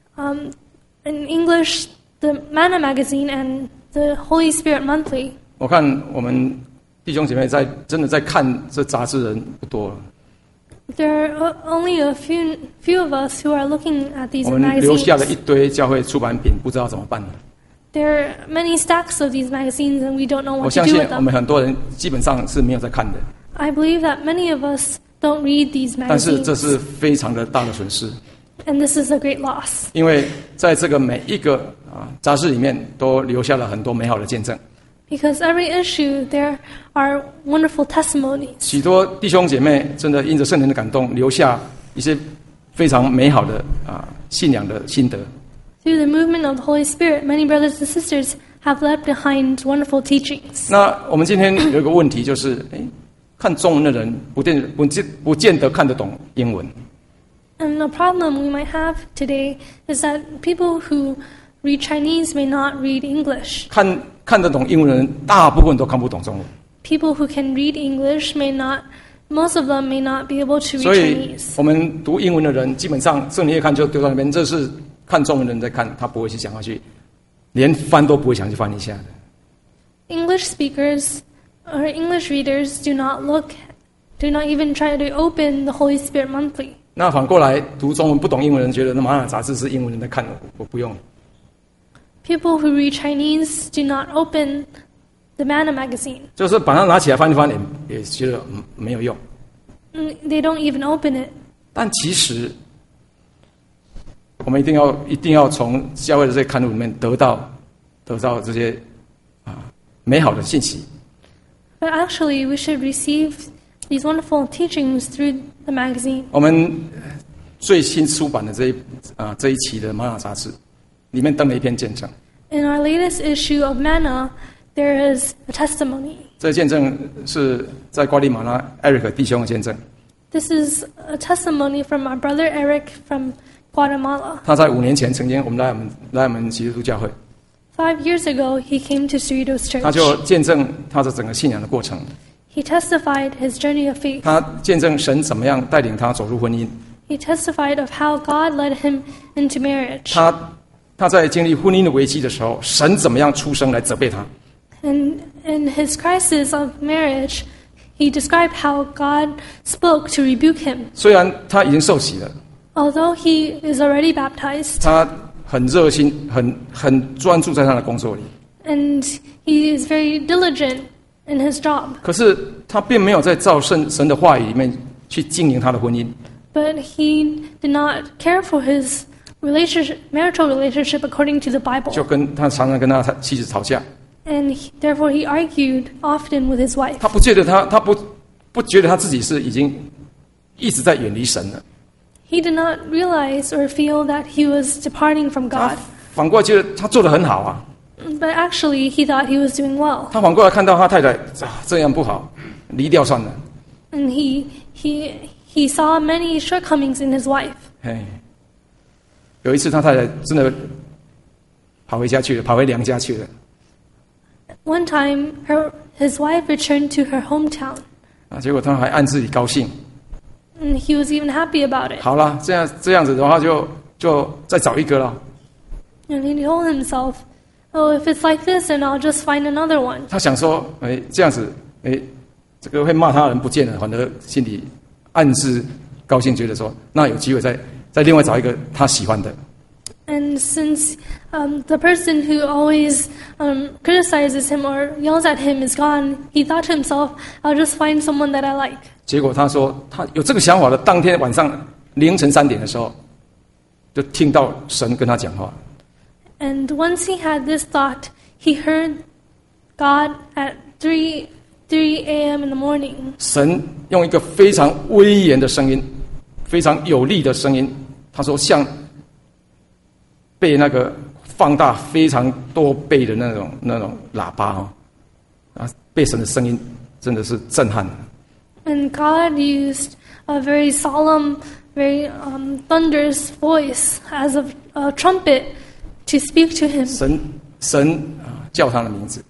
in English, the Manna magazine and the Holy Spirit Monthly. 我看我们弟兄姐妹真的在看这杂志的人不多了。 There are only a few of us who are looking at these 我们留下了 magazines. 一堆教会出版品，不知道怎么办了。 There are many stacks of these magazines, and we don't know 我 what to 相 do 信 with 我们 them. 很多人基本上是没有在看的， I believe that many of us don't read these 但是这 magazines, 是非常的大的损失， and this is a great loss. 因为在这个每一个杂志里面都留下了很多美好的见证。 Because every issue, there are wonderful testimonies. 许多弟兄姐妹真的因着圣灵的感动，留下一些非常美好的信仰的心得。 Through the movement of the Holy Spirit, many brothers and sisters have left behind wonderful teachings. 那我们今天有一个问题，就是看中文的人不见得看得懂英文。 And the problem we might have today is that people who read Chinese may not read English. 看得懂英文的人，大部分都看不懂中文。 People who can read English most of them may not be able to 所 read 以 Chinese. 我们读英文的人，基本上圣灵一看就丢到那边，这是看中文的人在看，他不会去想要去，连翻都不会想去翻一下的。 English speakers or English readers do not even try to open the Holy Spirit Monthly. 那反过来读中文不懂英文的人，觉得那玛瑙杂志是英文人在看，我不用。 People who read Chinese do not open the Manna magazine. 就是把它拿起来翻一翻，也觉得没有用。 They don't even open it. 但其实，我们一定要从教会的这些刊物里面得到这些美好的信息。 But actually, we should receive these wonderful teachings through the magazine. 我们最新出版的这一期的玛瑙杂志，里面登了一篇见证。 In our latest issue of Manna, there is a testimony. 这个见证是在瓜地马拉 Eric 弟兄的见证。 This is a testimony from our brother Eric from Guatemala. 他在5年前曾经来我们基督教会， 5 years ago, he came to Cerritos 他 Church. 就见证他的整个信仰的过程。 He testified his journey of faith. 他见证神怎么样带领他走入婚姻。 He testified of how God led him into marriage. 他在经历婚姻的危机的时候，神怎么样出声来责备他。 And in his crisis of marriage, he described how God spoke to rebuke him. 虽然他已经受洗了， Although he is already baptized, 他很热心，很专注在他的工作里。 and he is very diligent in his job. 可是他并没有在照神的话语里面去经营他的婚姻。 But he did not care for his marital relationship according to the Bible. 就他常常跟他妻子吵架。 And therefore he argued often with his wife. 他不觉得他不觉得他自己是已经一直在远离神了。 He did not realize or feel that he was departing from 他 God. 反过来觉得他做得很好啊。 But actually, he thought he was doing well. 他反过来看到他太太这样不好，离掉算了。 And he saw many shortcomings in his wife. 有一次他太太真的跑回娘家去了。 One time, his wife returned to her hometown, 结果他还暗自己高兴， and he was even happy about it. 好了，这样子的话就再找一个了。 And he told himself, "Oh, if it's like this, then I'll just find another one." 他想说，这样子，这个会骂他的人不见了，反而心里暗自高兴，觉得说，那有机会再另外找一个他喜欢的。 And since the person who always criticizes him or yells at him is gone, he thought to himself, "I'll just find someone that I like." 结果他说，他有这个想法的当天晚上凌晨3点的时候，就听到神跟他讲话。 And once he had this thought, he heard God at 3 a.m. in the morning. 神用一个非常威严的声音，非常有力的声音，他说像被那个放大非常多倍的那种喇叭被神的声音真的是震撼。 And God used a very solemn, very thunderous voice as of a trumpet to speak to him. 神叫他的名字，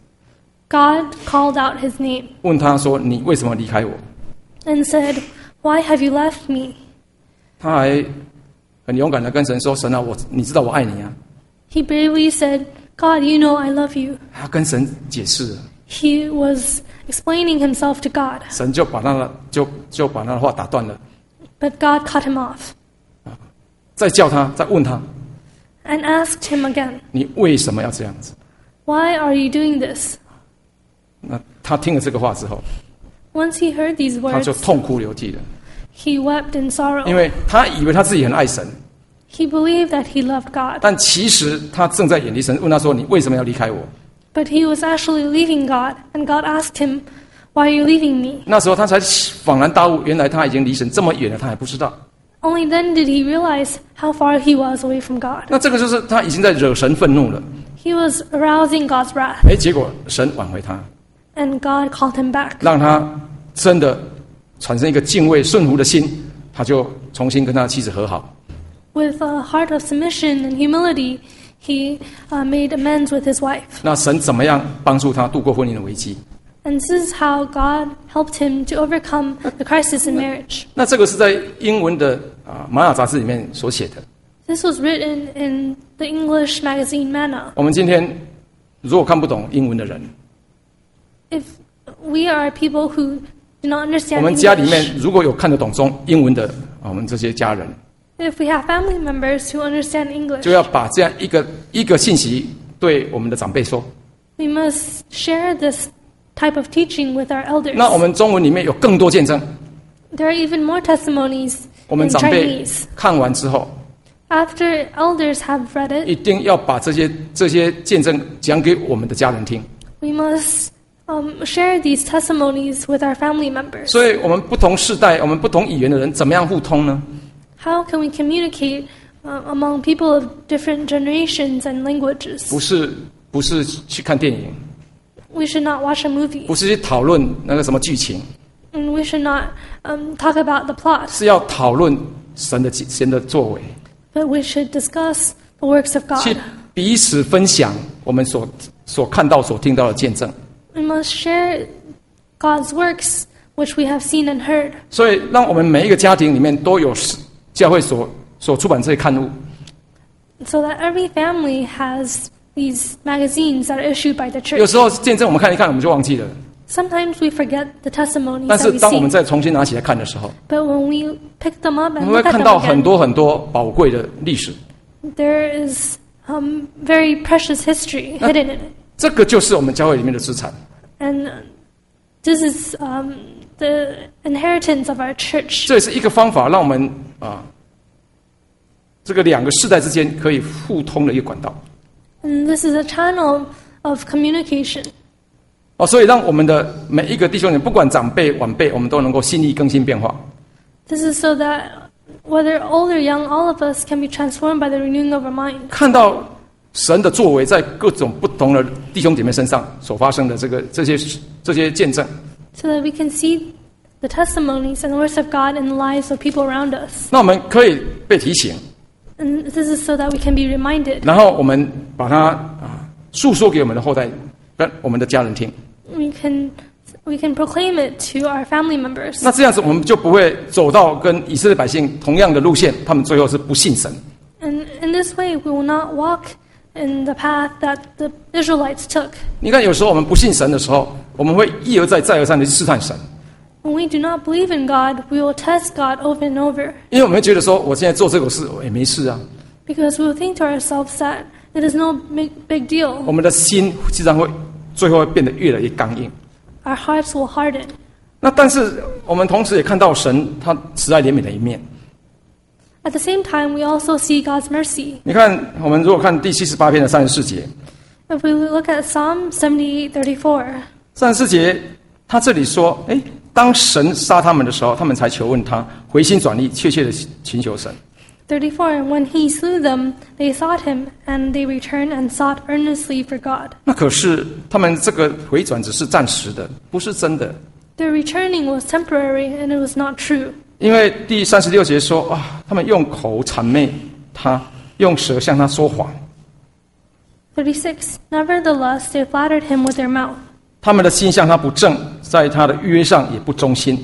God called out his name 问他说：“你为什么离开我？” and said, "Why have you left me?" 他还很勇敢的跟神说：“神啊，你知道我爱你啊。” He bravely said, "God, you know I love you." 他跟神解释了， He was explaining himself to God, 神就把他的话打断了， but God cut him off 再叫他，再问他 and asked him again, 你为什么要这样子？ "Why are you doing this?" 那他听了这个话之后， Once he heard these 他就 words, 痛哭流涕了， he wept in 因 sorrow. 为他以为他自己很爱神， He believed that he loved God, 但其实他正在远离神。问他说：“你为什么要离开我 but he was actually leaving God, and God asked him, "Why are you leaving me?" ？” 那时候他才恍然大悟，原来他已经离神这么远了，他还不知道。 Only then did he realize how far he was away from God. 那这个就是他已经在惹神愤怒了。 He was arousing God's wrath, 结果神挽回他， and God called him back. 让他真的产生一个敬畏顺服的心，他就重新跟他的妻子和好。 With a heart of submission and humility, he made amends with his wife. 那神怎么样帮助他度过婚姻的危机？ And this is how God helped him to overcome the crisis in marriage. 那这个是在英文的玛雅杂志里面所写的。 This was written in the English magazine Manna. 我们今天如果看不懂英文的人， If we are people who do not 我 understand 们家里面 English, 如果有看得懂英文的，我们这些家人 if we have family members who understand English, 就要把这样一个信息对我们的长辈说。 we must share this type of teaching with our elders. 那我们中文里面有更多见证， There are even more testimonies 我们 in 长辈 Chinese. 看完之后， After elders have read it, 一定要把这些见证讲给我们的家人听。 we must share these testimonies with our family members. 所以，我们不同世代、我们不同语言的人，怎么样互通呢？ How can we communicate among people of different generations and languages? 不是去看电影， We should not watch a movie, 不是去讨论那个什么剧情， and we should not talk about the plot, 是要讨论神的作为， but we should discuss the works of 去 God. 彼此分享我们所看到、所听到的见证。 We must share God's works, which we have seen and heard, 所以，让我们每一个家庭里面都有教会所出版这些刊物， so that every family has these magazines that are issued by the 有 church. 时候见证我们看一看，我们就忘记了。 Sometimes we forget the testimonies 但 that 是 we 当我们 see, 再重新拿起来看的时候， but when we pick them up 我 and 们会 look at 看 them 到很 again, 多很多宝贵的历史。 there is very precious history hidden in it. 这个就是我们教会里面的资产。 And this is the inheritance of our church. 这也是一个方法，让我们这个两个世代之间可以互通的一个管道。 And this is a channel of communication. 所以让我们的每一个弟兄姐妹，不管长辈晚辈，我们都能够心意更新变化。 This is so that whether old or young, all of us can be transformed by the renewing of our mind. 看到神的作为在各种不同的弟兄姐妹身上所发生的这些见证， So that we can see the testimonies and the works of God in the lives of people around us. 那我们可以被提醒， And this is so that we can be reminded. 然后我们把它诉说给我们的后代， 跟我们的家人听。 We can proclaim it to our family members. 那这样子我们就不会走到跟以色列百姓同样的路线，他们最后是不信神。 And in this way, we will not walk in the path that the Israelites took. 你看，有时候我们不信神的时候，我们会一而再、再而三的去试探神。 When we do not believe in God, we will test God over and over. 因为我们会觉得说，我现在做这个事也没事啊。 Because we will think to ourselves that it is no big deal. 我们的心自然会最后会变得越来越刚硬。 Our hearts will harden. 那但是我们同时也看到神他慈爱怜悯的一面。 At the same time, we also see God's mercy. 你看，我们如果看第78篇的34节 ，If we look at Psalm 78:34，34 节，他这里说：“当神杀他们的时候，他们才求问他，回心转意，切切的寻求神。” 34 When he slew them, they sought him, and they returned and sought earnestly for God. 那可是他们这个回转只是暂时的，不是真的。 Their returning was temporary, and it was not true. 因为第36节说他们用口谄媚他，用舌向他说谎。 36 Nevertheless, they flattered him with their mouth. 他们的心向他不正，在他的约上也不忠心。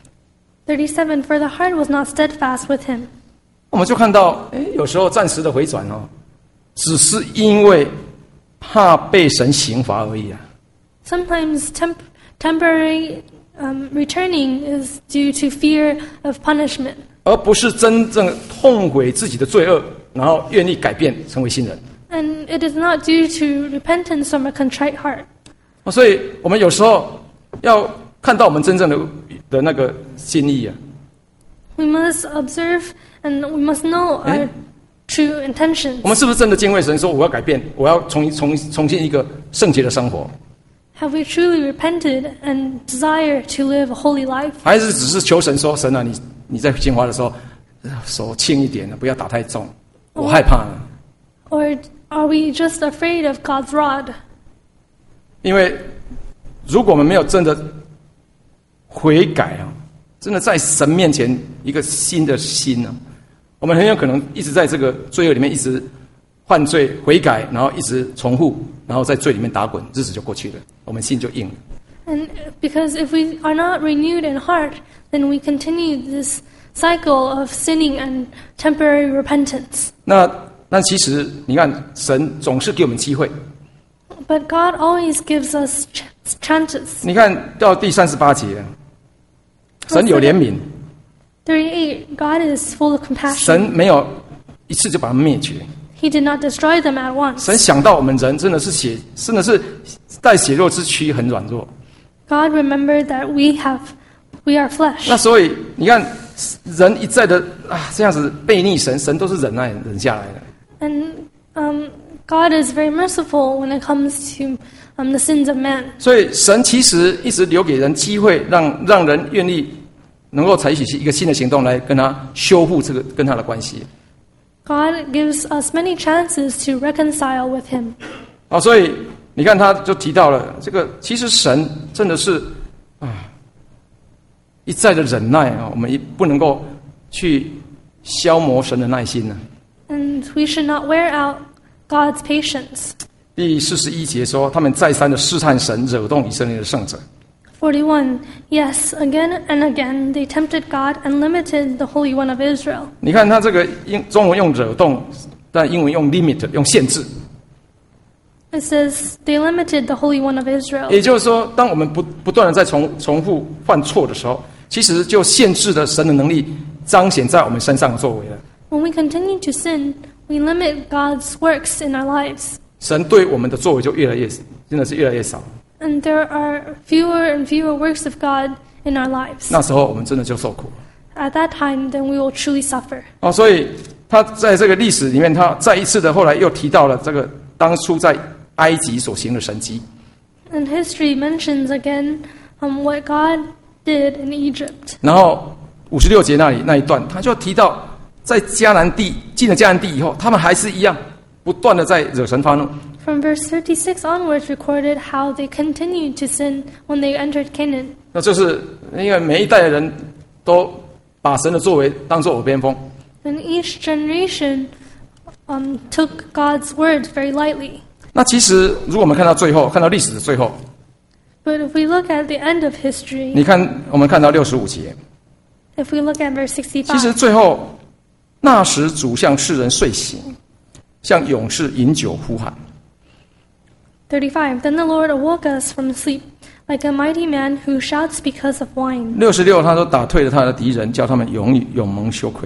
37 For the heart was not steadfast with him. 我们就看到，有时候暂时的回转只是因为怕被神刑罚而已啊。 Sometimes temporary returning is due to fear of punishment. 而不是真正痛悔自己的罪恶，然后愿意改变成为新人。 And it is not due to repentance from a contrite heart. 所以我们有时候要看到我们真正的那个心意啊。 We must observe and we must know our true intentions. 我们是不是真的敬畏神，说我要改变，我要重新一个圣洁的生活？ Have we truly repented and desire to live a holy life? 还是只是求神说，神啊，你在献花的时候手轻一点，不要打太重，我害怕。 Or are we just afraid of God's rod? 因为如果我们没有真的悔改真的在神面前一个新的心我们很有可能一直在这个罪恶里面一直犯罪悔改，然后一直重复，然后在罪里面打滚，日子就过去了，我们心就硬了。 And because if we are not renewed in heart, then we continue this cycle of sinning and temporary repentance. 那其实你看，神总是给我们机会。 But God always gives us chances. 你看到第38节，神有怜悯。 38 God is full of compassion. 神没有一次就把他们灭绝。 He did not destroy them at once. 神想到我们人真的是带血肉之躯，很软弱。 God remembered that we are flesh. 那所以你看，人一再的这样子背逆神，神都是忍下来的。 And God is very merciful when it comes to the sins of man. 所以神其实一直留给人机会，让人愿意能够采取一个新的行动来跟他修复这个跟他的关系。 God gives us many chances to reconcile with him. 所以你看他就提到了这个，其实神真的是一再的忍耐我们不能够去消磨神的耐心呢。 And we should not wear out God's patience. 第41节说，他们再三的试探神，惹动以色列的圣者。 41 Yes, again and again they tempted God and limited the Holy One of Israel. 你看他这个中文用惹动，但英文用 limit 用限制。 It says they limited the Holy One of Israel. 也就是说，当我们不断的在重复犯错的时候，其实就限制了神的能力彰显在我们身上的作为了。 When we continue to sin, we limit God's works in our lives. 神对我们的作为就真的是越来越少。 And there are fewer and fewer works of God in our lives. 那时候我们真的就受苦了。 At that time, then we will truly suffer. 所以他在这个历史里面，他再一次的后来又提到了这个当初在埃及所行的神迹。 And history mentions again what God did in Egypt. 然后56节那一段，他就提到在进了迦南地以后，他们还是一样不断的在惹神发怒。 From verse 36 onwards recorded how they continued to sin when they entered Canaan. 那就是因为每一代的人都把神的作为当作耳边风。 And each generation took God's word very lightly. 那其实如果我们看到最后，看到历史的最后， But if we look at the end of history, 你看我们看到65节， if we look at verse 其实 65, 最后那时主向世人睡醒，向勇士饮酒呼喊。 35, then the Lord awoke us from sleep, like a mighty man who shouts because of wine. 66他说打退了他的敌人，叫他们永蒙羞愧。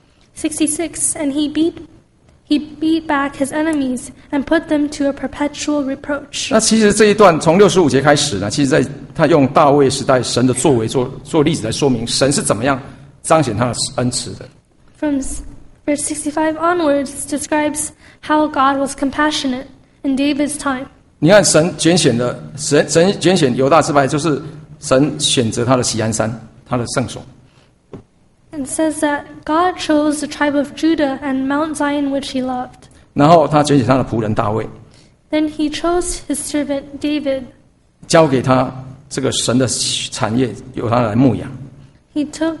66, and he beat back his enemies and put them to a perpetual reproach. 那其实这一段从65节开始呢，其实在他用大卫时代神的作为做例子来说明神是怎么样彰显他的恩慈的。 From verse 65 onwards describes how God was compassionate in David's time. 你看神拣选犹大支派，就是神选择他的锡安山，他的圣所。 And says that God chose the tribe of Judah and Mount Zion which he loved. 然后他拣选他的仆人大卫， Then he chose his servant David. 交给他这个神的产业，由他来牧养。 He took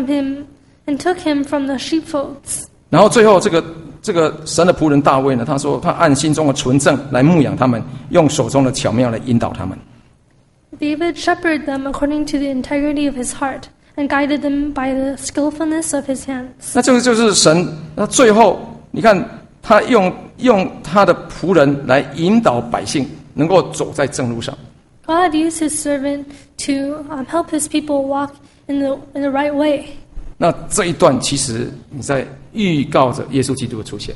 him from the sheepfolds. 然后最后这个神的仆人大卫呢，他说他按心中的纯正来牧养他们，用手中的巧妙来引导他们。 David shepherded them according to the integrity of his heart and guided them by the skillfulness of his hands. 那这个就是神。那最后你看他用他的仆人来引导百姓，能够走在正路上。 God used his servant to help his people walk in the right way. 那这一段其实你在预告着耶稣基督的出现。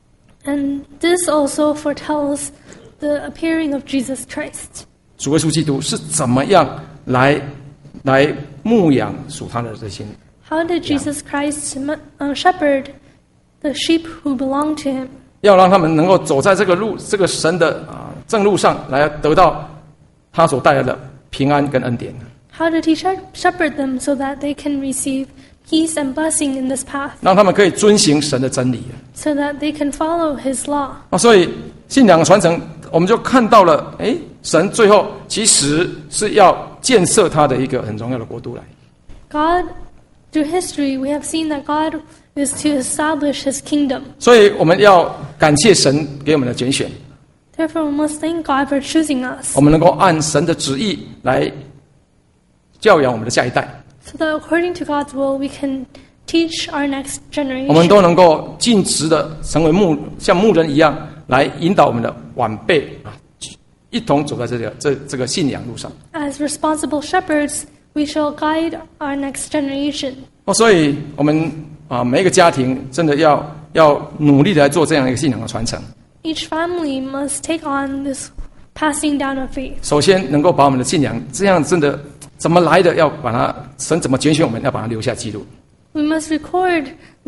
And this also foretells the appearing of Jesus Christ. 主耶稣基督是怎么样来牧养属他的这些？ How did Jesus Christ shepherd the sheep who belong to him? 要让他们能够走在这个神的正路上，来得到他所带来的平安跟恩典。 How did he shepherd them so that they can receive peace and blessing in this path? 让他们可以遵行神的真理。 So that they can follow his law. 所以信仰的传承，我们就看到了，神最后其实是要建设他的一个很重要的国度来。 God, through history, we have seen that God is to establish his kingdom. 所以我们要感谢神给我们的拣选， Therefore, we must thank God for choosing us, 我们能够按神的旨意来教养我们的下一代， so that according to God's will, we can teach our next 我们 generation. 都能够尽职的成为像牧人一样来引导我们的晚辈一同走在这个信仰路上。 As responsible shepherds, we shall guide our next generation. 所以我们每一个家庭真的要努力的来做这样一个信仰的传承。 Each family must take on this passing down of faith. 首先能够把我们的信仰这样真的怎么来的，要把它神怎么拣选我们，要把它留下记录。 We must record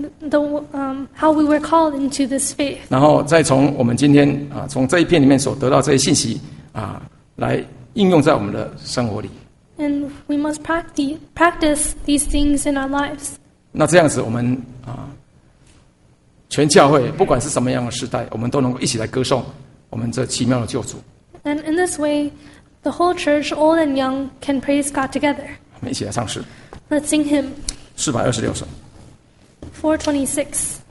how we were called into this faith. 然后再从我们今天从这一篇里面所得到这些信息来应用在我们的生活里。 And we must practice these things in our lives. 那这样子，我们全教会不管是什么样的时代，我们都能够一起来歌颂我们这奇妙的救主。 And in this way, the whole church, old and young, can praise God together. 我们一起来唱诗 Let's sing hymn 426首。 426.